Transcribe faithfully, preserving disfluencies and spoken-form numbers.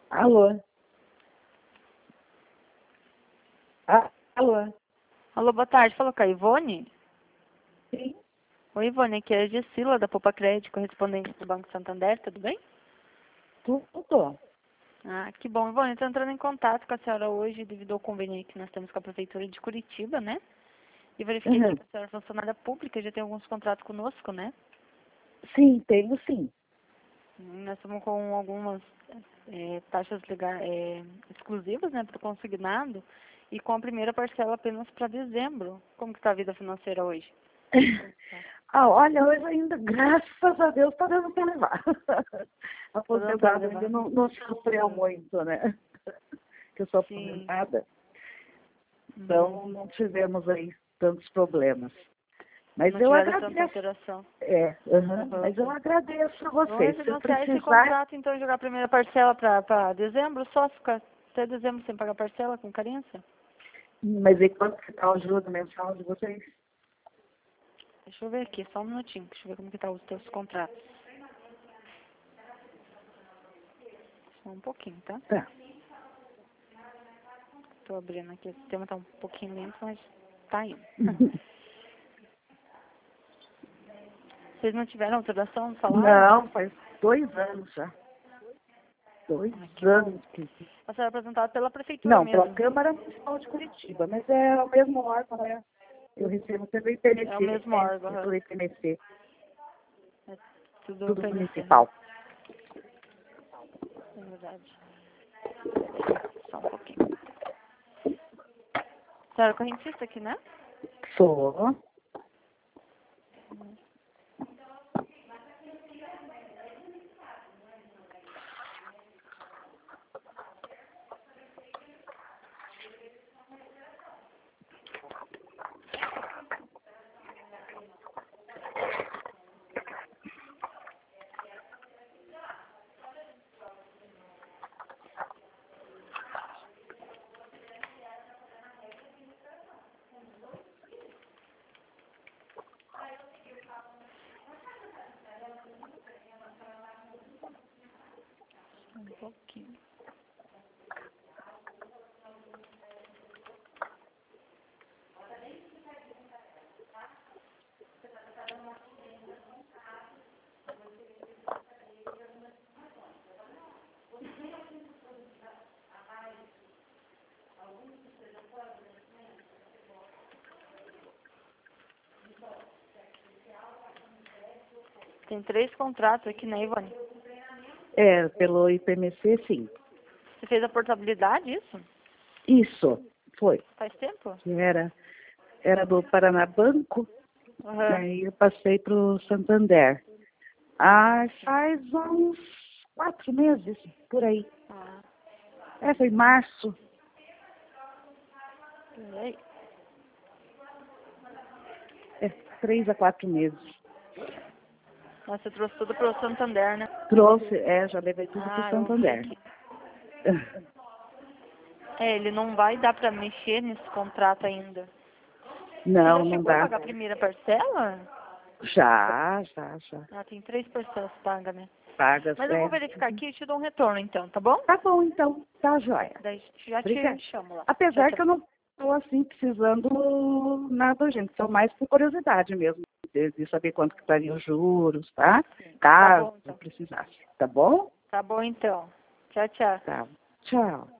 Alô? Ah, alô? Alô, boa tarde. Falou com a Ivone? Sim. Oi, Ivone, aqui é a Gessila, da Poupa Crédito, correspondente do Banco Santander, tudo bem? Tudo. Ah, que bom. Ivone, estou entrando em contato com a senhora hoje devido ao convênio que nós temos com a Prefeitura de Curitiba, né? E verifiquei Uhum. que a senhora é funcionária pública, já tem alguns contratos conosco, né? Sim, tenho sim. Hum, Nós estamos com algumas eh, taxas lega- eh, exclusivas, né, para o consignado e com a primeira parcela apenas para dezembro. Como que está a vida financeira hoje? Ah, olha, hoje ainda, graças a Deus, está dando para levar. Tudo para Aposentada levar? ainda não, não sofreu muito, né? Que eu sou Sim. aposentada, Uhum. então não tivemos aí tantos problemas. Mas Não eu tiveram tanta agradeço. alteração. É, uhum, Uhum. mas eu agradeço a Vamos vocês. Se eu refinanciar esse precisar, contrato, então, e jogar a primeira parcela para dezembro, só ficar até dezembro sem pagar parcela, com carência? mas e quanto que está o juro mensal de vocês? Deixa eu ver aqui, só um minutinho, deixa eu ver como que tá os teus contratos. Só um pouquinho, tá? Tá. Tô abrindo aqui, o sistema tá um pouquinho lento, mas tá indo. Vocês não tiveram alteração no salário? Não, faz dois anos já. Dois Ah, que bom. anos que... A senhora é apresentada pela prefeitura Não, pela mesmo. Câmara Municipal de Curitiba, mas é o mesmo órgão, né? Eu recebo pelo É o I P M C, mesmo né? órgão, É aham. pelo I P M C, É tudo tudo P M C, né? municipal. É verdade. Só um pouquinho. A senhora é correntista aqui, né? Sou. Um pouquinho. Tem três contratos aqui, né, Ivone? É, pelo I P M C, sim. Você fez a portabilidade, isso? Isso, foi. Faz tempo? Que era, era do Paraná Banco, Aham. aí eu passei para o Santander. Ah, faz uns quatro meses, por aí. Ah, É, foi em março. peraí. É, três a quatro meses. Nossa, você trouxe tudo pro Santander, né? Trouxe, é, já levei tudo para o Ah, eu vi Santander. aqui. É, ele não vai dar pra mexer nesse contrato ainda. Você já Não, não chegou a dá. pagar a primeira parcela? Já, já, já. Ah, tem três parcelas pagas, né? Pagas, Mas eu vou é. verificar aqui e te dou um retorno, então, tá bom? Tá bom, então. Tá, joia. Daí já te Obrigada. chamo lá. Tchau, Apesar tchau. que eu não estou, assim, precisando nada, gente. Só mais por curiosidade mesmo. De, de saber quanto que estaria os juros, tá? Sim. Tá Caso bom, eu então. precisasse. Tá bom? Tá bom, então. Tchau, tchau. Tá. Tchau.